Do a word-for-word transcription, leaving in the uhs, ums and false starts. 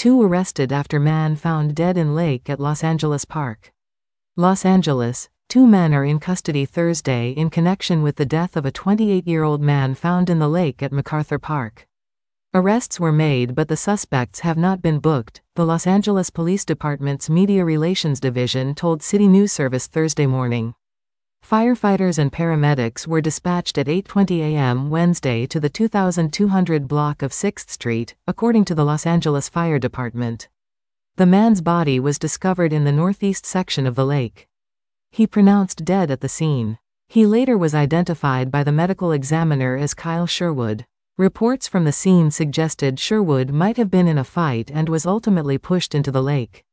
Two arrested after man found dead in lake at Los Angeles Park. Los Angeles. Two men are in custody Thursday in connection with the death of a twenty-eight-year-old man found in the lake at MacArthur Park. Arrests were made but the suspects have not been booked, the Los Angeles Police Department's Media Relations Division told City News Service Thursday morning. Firefighters and paramedics were dispatched at eight twenty a m Wednesday to the two thousand two hundred block of sixth street, according to the Los Angeles Fire Department. The man's body was discovered in the northeast section of the lake. He pronounced dead at the scene. He later was identified by the medical examiner as Kyle Sherwood. Reports from the scene suggested Sherwood might have been in a fight and was ultimately pushed into the lake.